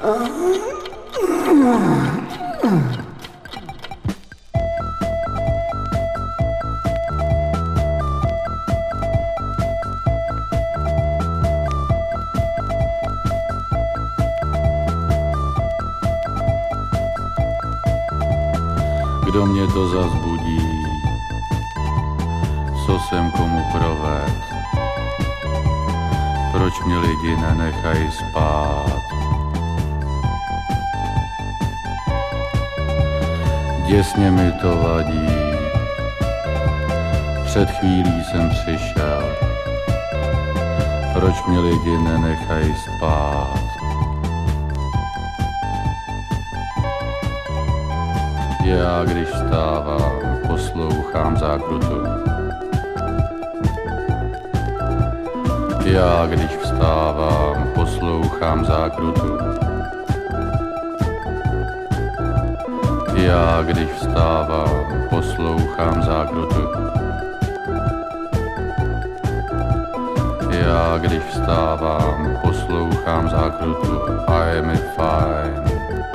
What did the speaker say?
Kdo mě to zas budí, co jsem komu proved, proč mě lidi nenechají spát. Děsně mi to vadí, před chvílí jsem přišel, proč mě lidi nenechají spát. Já když vstávám, poslouchám zákrutu. Já když vstávám, poslouchám zákrutu. Já když vstávám, poslouchám zákrutu. Já když vstávám, poslouchám zákrutu. I am fine.